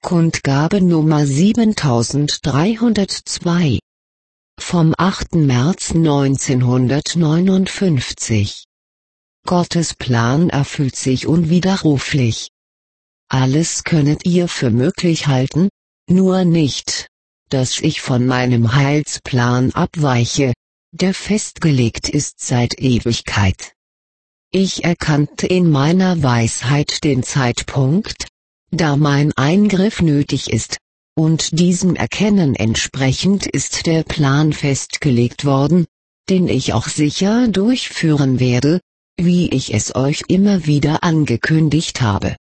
Kundgabe Nummer 7302 vom 8. März 1959. Gottes Plan erfüllt sich unwiderruflich. Alles könnet ihr für möglich halten, nur nicht, dass ich von meinem Heilsplan abweiche, der festgelegt ist seit Ewigkeit. Ich erkannte in meiner Weisheit den Zeitpunkt, da mein Eingriff nötig ist, und diesem Erkennen entsprechend ist der Plan festgelegt worden, den ich auch sicher durchführen werde, wie ich es euch immer wieder angekündigt habe.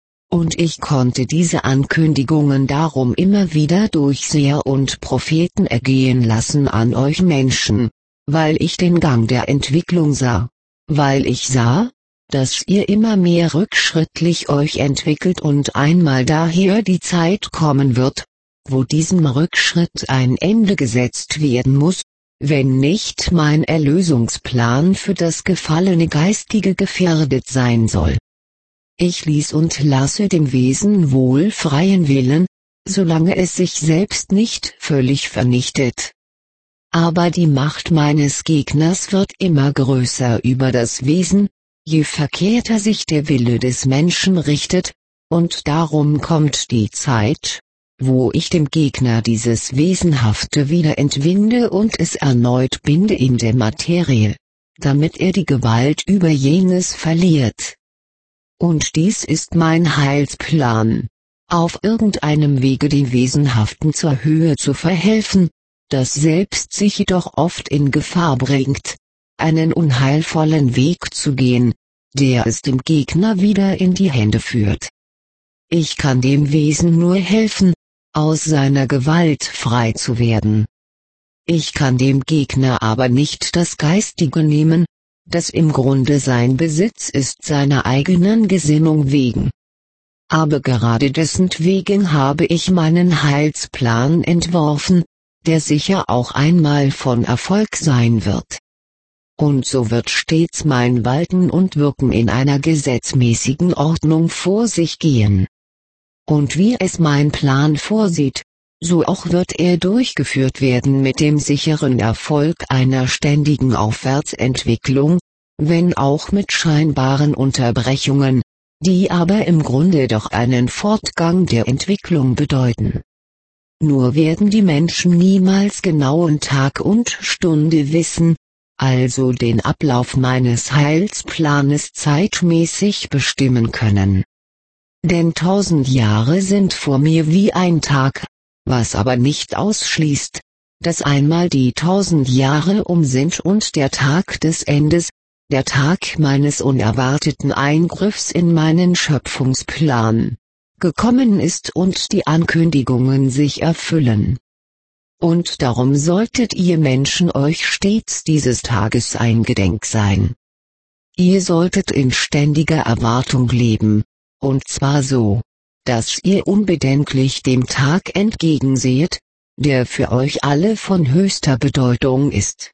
Und ich konnte diese Ankündigungen darum immer wieder durch Seher und Propheten ergehen lassen an euch Menschen, weil ich den Gang der Entwicklung sah, weil ich sah, dass ihr immer mehr rückschrittlich euch entwickelt und einmal daher die Zeit kommen wird, wo diesem Rückschritt ein Ende gesetzt werden muss, wenn nicht mein Erlösungsplan für das gefallene Geistige gefährdet sein soll. Ich ließ und lasse dem Wesen wohl freien Willen, solange es sich selbst nicht völlig vernichtet. Aber die Macht meines Gegners wird immer größer über das Wesen, je verkehrter sich der Wille des Menschen richtet, und darum kommt die Zeit, wo ich dem Gegner dieses Wesenhafte wieder entwinde und es erneut binde in der Materie, damit er die Gewalt über jenes verliert. Und dies ist mein Heilsplan, auf irgendeinem Wege den Wesenhaften zur Höhe zu verhelfen, das selbst sich jedoch oft in Gefahr bringt, einen unheilvollen Weg zu gehen, der es dem Gegner wieder in die Hände führt. Ich kann dem Wesen nur helfen, aus seiner Gewalt frei zu werden. Ich kann dem Gegner aber nicht das Geistige nehmen, das im Grunde sein Besitz ist seiner eigenen Gesinnung wegen. Aber gerade dessen wegen habe ich meinen Heilsplan entworfen, der sicher auch einmal von Erfolg sein wird. Und so wird stets mein Walten und Wirken in einer gesetzmäßigen Ordnung vor sich gehen. Und wie es mein Plan vorsieht, so auch wird er durchgeführt werden mit dem sicheren Erfolg einer ständigen Aufwärtsentwicklung, wenn auch mit scheinbaren Unterbrechungen, die aber im Grunde doch einen Fortgang der Entwicklung bedeuten. Nur werden die Menschen niemals genauen Tag und Stunde wissen, also den Ablauf meines Heilsplanes zeitmäßig bestimmen können. Denn 1000 Jahre sind vor mir wie ein Tag, was aber nicht ausschließt, dass einmal die 1000 Jahre sind und der Tag des Endes, der Tag meines unerwarteten Eingriffs in meinen Schöpfungsplan, gekommen ist und die Ankündigungen sich erfüllen. Und darum solltet ihr Menschen euch stets dieses Tages eingedenk sein. Ihr solltet in ständiger Erwartung leben, und zwar so, dass ihr unbedenklich dem Tag entgegenseht, der für euch alle von höchster Bedeutung ist.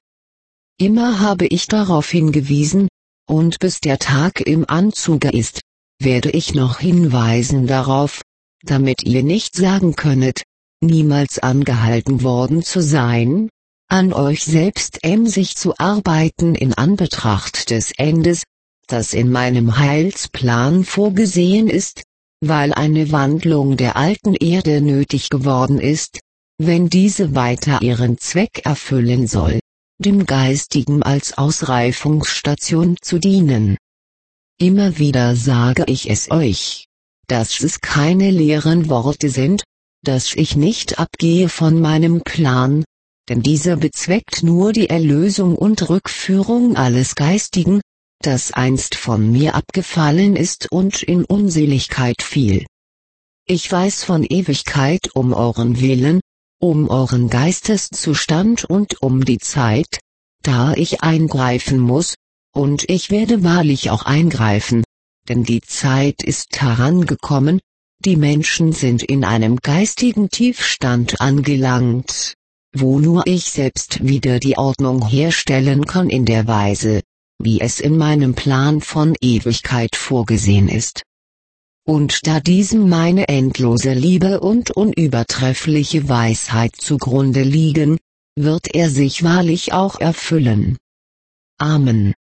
Immer habe ich darauf hingewiesen, und bis der Tag im Anzuge ist, werde ich noch hinweisen darauf, damit ihr nicht sagen könnet, niemals angehalten worden zu sein, an euch selbst emsig zu arbeiten in Anbetracht des Endes, das in meinem Heilsplan vorgesehen ist, weil eine Wandlung der alten Erde nötig geworden ist, wenn diese weiter ihren Zweck erfüllen soll, dem Geistigen als Ausreifungsstation zu dienen. Immer wieder sage ich es euch, dass es keine leeren Worte sind, dass ich nicht abgehe von meinem Plan, denn dieser bezweckt nur die Erlösung und Rückführung alles Geistigen, das einst von mir abgefallen ist und in Unseligkeit fiel. Ich weiß von Ewigkeit um euren Willen, um euren Geisteszustand und um die Zeit, da ich eingreifen muss, und ich werde wahrlich auch eingreifen, denn die Zeit ist herangekommen, die Menschen sind in einem geistigen Tiefstand angelangt, wo nur ich selbst wieder die Ordnung herstellen kann in der Weise, wie es in meinem Plan von Ewigkeit vorgesehen ist. und da diesem meine endlose Liebe und unübertreffliche Weisheit zugrunde liegen, wird er sich wahrlich auch erfüllen. Amen.